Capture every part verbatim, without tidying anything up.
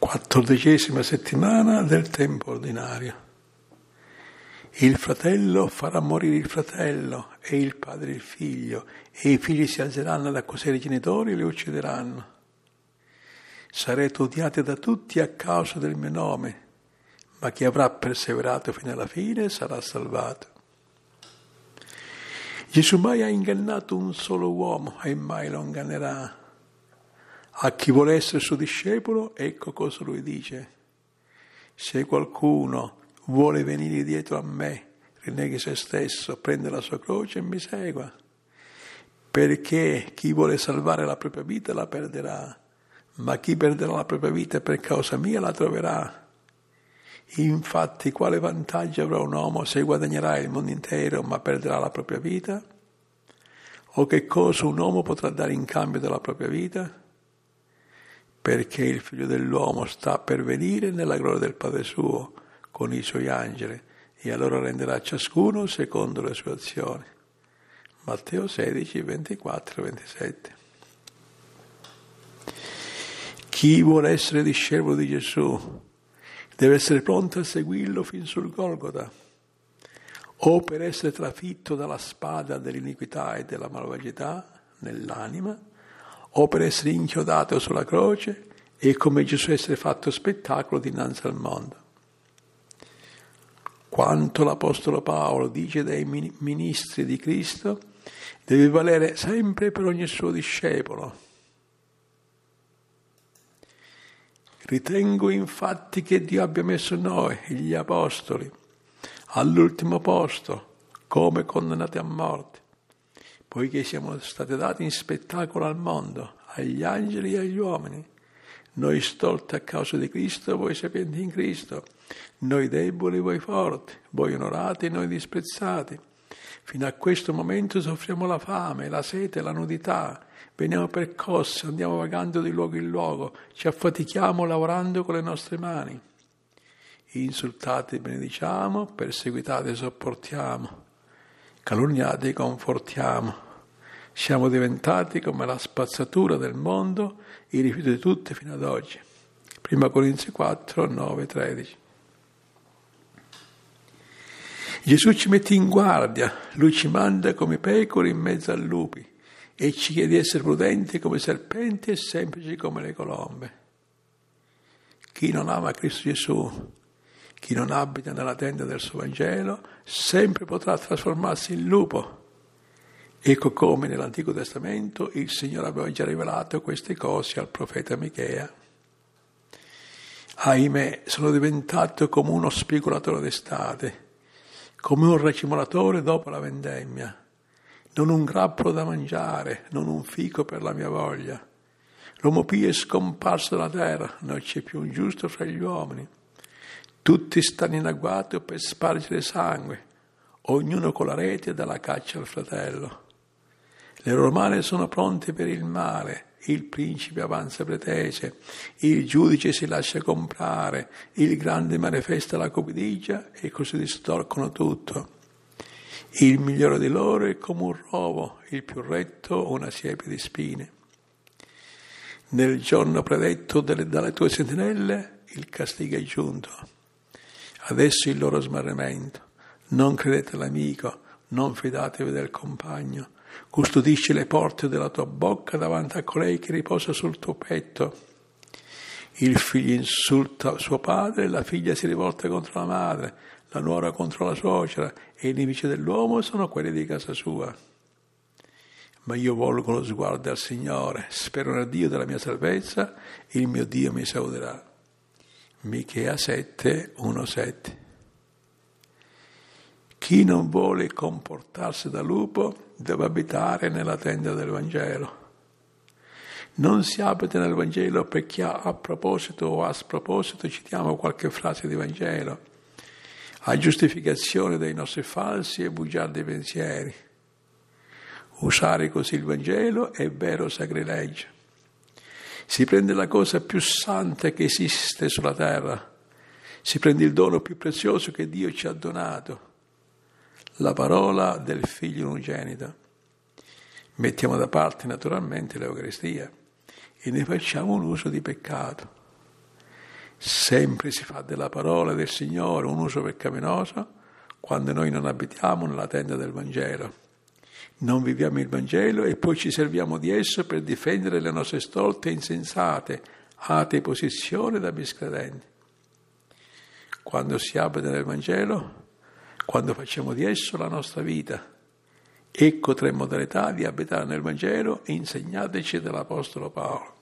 Quattordicesima settimana del tempo ordinario. Il fratello farà morire il fratello e il padre il figlio, e i figli si alzeranno ad accusare i genitori e li uccideranno. Sarete odiati da tutti a causa del mio nome, ma chi avrà perseverato fino alla fine sarà salvato. Gesù mai ha ingannato un solo uomo e mai lo ingannerà. A chi vuole essere suo discepolo, ecco cosa lui dice. Se qualcuno vuole venire dietro a me, rinneghi se stesso, prende la sua croce e mi segua. Perché chi vuole salvare la propria vita la perderà, ma chi perderà la propria vita per causa mia la troverà. Infatti, quale vantaggio avrà un uomo se guadagnerà il mondo intero ma perderà la propria vita? O che cosa un uomo potrà dare in cambio della propria vita? Perché il figlio dell'uomo sta per venire nella gloria del Padre suo con i suoi angeli e allora renderà ciascuno secondo le sue azioni. Matteo sedici, ventiquattro ventisette. Chi vuole essere discepolo di Gesù deve essere pronto a seguirlo fin sul Golgota, o per essere trafitto dalla spada dell'iniquità e della malvagità nell'anima, o per essere inchiodato sulla croce e come Gesù essere fatto spettacolo dinanzi al mondo. Quanto l'Apostolo Paolo dice dei ministri di Cristo deve valere sempre per ogni suo discepolo. Ritengo infatti che Dio abbia messo noi, gli Apostoli, all'ultimo posto, come condannati a morte, poiché siamo stati dati in spettacolo al mondo, agli angeli e agli uomini, noi stolti a causa di Cristo, voi sapienti in Cristo, noi deboli, voi forti, voi onorati, noi disprezzati. Fino a questo momento soffriamo la fame, la sete, la nudità, veniamo percossi, andiamo vagando di luogo in luogo, ci affatichiamo lavorando con le nostre mani. Insultati benediciamo, perseguitati sopportiamo, calunniati confortiamo. Siamo diventati come la spazzatura del mondo, il rifiuto di tutti fino ad oggi. Prima Corinzi quattro, nove, tredici. Gesù ci mette in guardia, Lui ci manda come pecore in mezzo a lupi e ci chiede di essere prudenti come serpenti e semplici come le colombe. Chi non ama Cristo Gesù, chi non abita nella tenda del suo Vangelo, sempre potrà trasformarsi in lupo. Ecco come nell'Antico Testamento il Signore aveva già rivelato queste cose al profeta Michea. Ahimè, sono diventato come uno speculatore d'estate, come un racimolatore dopo la vendemmia. Non un grappolo da mangiare, non un fico per la mia voglia. L'uomo pio è scomparso dalla terra, non c'è più un giusto fra gli uomini. Tutti stanno in agguato per spargere sangue, ognuno con la rete dà la caccia al fratello. Le loro mani sono pronte per il male, il principe avanza pretese, il giudice si lascia comprare, il grande manifesta la cupidigia e così distorcono tutto. Il migliore di loro è come un rovo, il più retto una siepe di spine. Nel giorno predetto delle, dalle tue sentinelle il castigo è giunto. Adesso il loro smarrimento. Non credete all'amico, non fidatevi del compagno. Custodisci le porte della tua bocca davanti a colei che riposa sul tuo petto. Il figlio insulta suo padre, la figlia si rivolta contro la madre, la nuora contro la suocera e i nemici dell'uomo sono quelli di casa sua. Ma io volgo lo sguardo al Signore, spero nel Dio della mia salvezza, il mio Dio mi esauderà. Michea sette, uno sette. Chi non vuole comportarsi da lupo deve abitare nella tenda del Vangelo. Non si abita nel Vangelo perché a proposito o a sproposito citiamo qualche frase di Vangelo, a giustificazione dei nostri falsi e bugiardi pensieri. Usare così il Vangelo è vero sacrilegio. Si prende la cosa più santa che esiste sulla terra, si prende il dono più prezioso che Dio ci ha donato, la parola del Figlio unigenito. Mettiamo da parte naturalmente l'Eucaristia e ne facciamo un uso di peccato. Sempre si fa della parola del Signore un uso peccaminoso quando noi non abitiamo nella tenda del Vangelo. Non viviamo il Vangelo e poi ci serviamo di esso per difendere le nostre stolte e insensate, ate posizioni da miscredenti. Quando si abita nel Vangelo, quando facciamo di esso la nostra vita. Ecco tre modalità di abitare nel Vangelo insegnateci dall'Apostolo Paolo.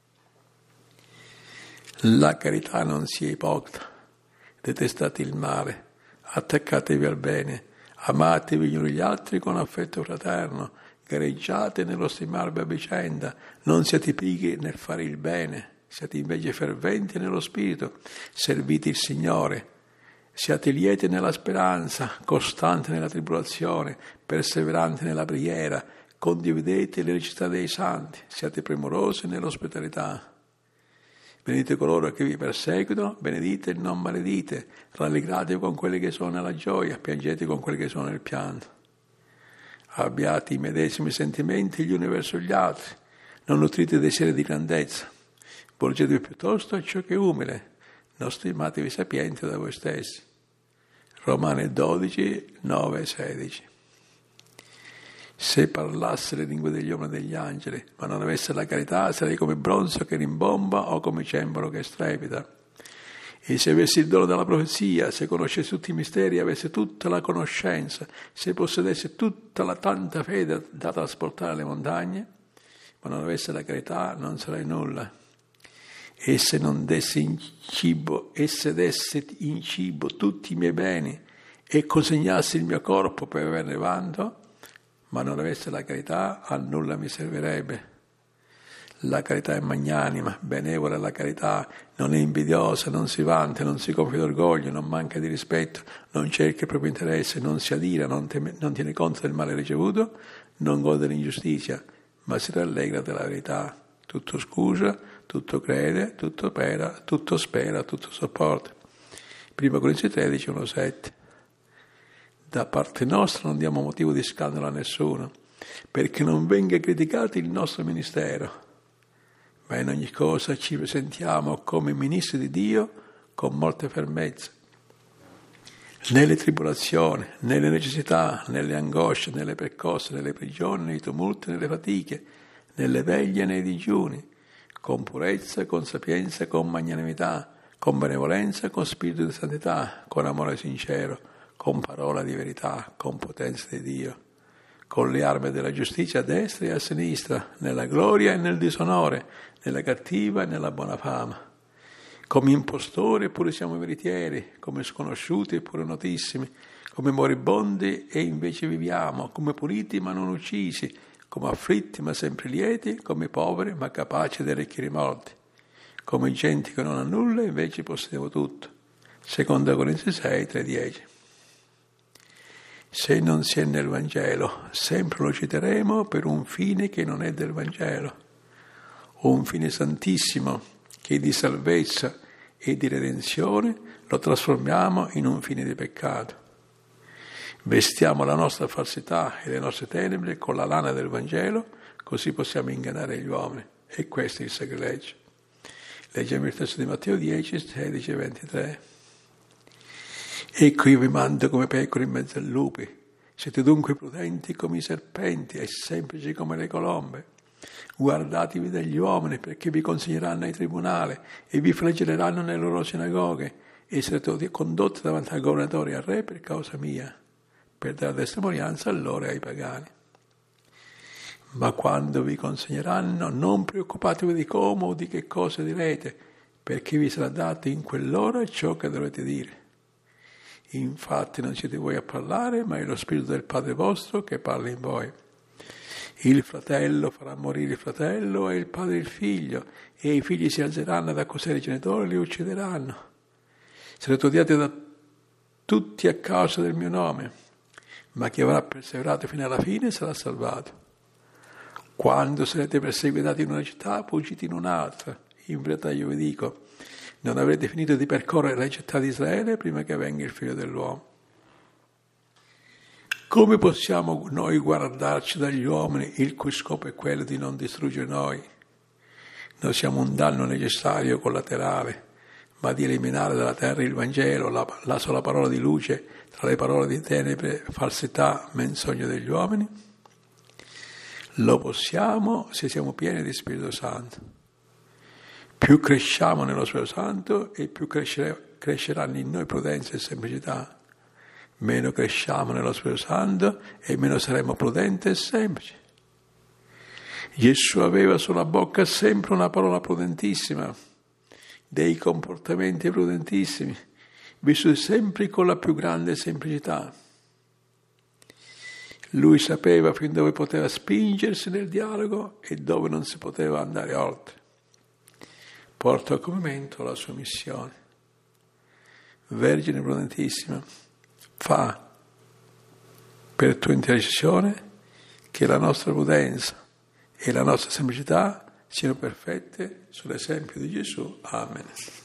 La carità non sia ipocrita, detestate il male, attaccatevi al bene, amatevi gli uni gli altri con affetto fraterno, gareggiate nello stimarvi a vicenda, non siate pigri nel fare il bene, siate invece ferventi nello spirito, servite il Signore, siate lieti nella speranza, costanti nella tribolazione, perseveranti nella preghiera, condividete le necessità dei santi, siate premurosi nell'ospitalità. Benedite coloro che vi perseguitano, benedite e non maledite, rallegratevi con quelli che sono nella gioia, piangete con quelli che sono nel pianto. Abbiate i medesimi sentimenti gli uni verso gli altri, non nutrite desideri di grandezza, volgetevi piuttosto a ciò che è umile, non stimatevi sapienti da voi stessi. Romani dodici, nove e sedici. Se parlasse le lingue degli uomini e degli angeli, ma non avesse la carità, sarei come bronzo che rimbomba o come cembalo che strepita. E se avessi il dono della profezia, se conoscesse tutti i misteri, avesse tutta la conoscenza, se possedesse tutta la tanta fede da trasportare le montagne, ma non avesse la carità, non sarei nulla. E se non dessi in cibo, e se desse in cibo tutti i miei beni e consegnassi il mio corpo per averne vanto, ma non avesse la carità, a nulla mi servirebbe. La carità è magnanima, benevola la carità, non è invidiosa, non si vanta, non si gonfia d'orgoglio, non manca di rispetto, non cerca il proprio interesse, non si adira, non, teme, non tiene conto del male ricevuto, non gode dell'ingiustizia, ma si rallegra della verità. Tutto scusa, tutto crede, tutto spera, tutto spera, tutto sopporta. Prima Corinzi tredici, uno sette. Da parte nostra non diamo motivo di scandalo a nessuno, perché non venga criticato il nostro ministero, ma in ogni cosa ci presentiamo come ministri di Dio con molte fermezze. Nelle tribolazioni, nelle necessità, nelle angosce, nelle percosse, nelle prigioni, nei tumulti, nelle fatiche, nelle veglie e nei digiuni, con purezza, con sapienza, con magnanimità, con benevolenza, con spirito di santità, con amore sincero, con parola di verità, con potenza di Dio, con le armi della giustizia a destra e a sinistra, nella gloria e nel disonore, nella cattiva e nella buona fama. Come impostori eppure siamo veritieri, come sconosciuti eppure notissimi, come moribondi e invece viviamo, come puliti ma non uccisi, come afflitti ma sempre lieti, come poveri ma capaci di arricchire i morti, come gente che non ha nulla e invece possediamo tutto. Seconda Corinzi sei, tre dieci. Se non si è nel Vangelo, sempre lo citeremo per un fine che non è del Vangelo, un fine santissimo che di salvezza e di redenzione lo trasformiamo in un fine di peccato. Vestiamo la nostra falsità e le nostre tenebre con la lana del Vangelo, così possiamo ingannare gli uomini. E questo è il sacrilegio. Leggiamo il testo di Matteo dieci, sedici e ventitré. Ecco io vi mando come pecore in mezzo ai lupi, siete dunque prudenti come i serpenti e semplici come le colombe. Guardatevi dagli uomini perché vi consegneranno ai tribunali e vi flagelleranno nelle loro sinagoghe e sarete condotti davanti al governatore e al re per causa mia, per dare testimonianza a loro e ai pagani. Ma quando vi consegneranno non preoccupatevi di come o di che cosa direte, perché vi sarà dato in quell'ora ciò che dovete dire. Infatti non siete voi a parlare, ma è lo Spirito del Padre vostro che parla in voi. Il fratello farà morire il fratello e il padre il figlio, e i figli si alzeranno ad accusare i genitori e li uccideranno. Sarete odiati da tutti a causa del mio nome, ma chi avrà perseverato fino alla fine sarà salvato. Quando sarete perseguitati in una città, fuggite in un'altra. In verità io vi dico, non avrete finito di percorrere le città di Israele prima che venga il Figlio dell'uomo. Come possiamo noi guardarci dagli uomini il cui scopo è quello di non distruggere noi? Noi siamo un danno necessario collaterale, ma di eliminare dalla terra il Vangelo, la, la sola parola di luce tra le parole di tenebre, falsità, menzogna degli uomini? Lo possiamo se siamo pieni di Spirito Santo. Più cresciamo nello Spirito Santo e più crescere, cresceranno in noi prudenza e semplicità. Meno cresciamo nello Spirito Santo e meno saremo prudenti e semplici. Gesù aveva sulla bocca sempre una parola prudentissima, dei comportamenti prudentissimi, vissuti sempre con la più grande semplicità. Lui sapeva fin dove poteva spingersi nel dialogo e dove non si poteva andare oltre. Porta a compimento la sua missione. Vergine prudentissima, fa per tua intercessione che la nostra prudenza e la nostra semplicità siano perfette sull'esempio di Gesù. Amen.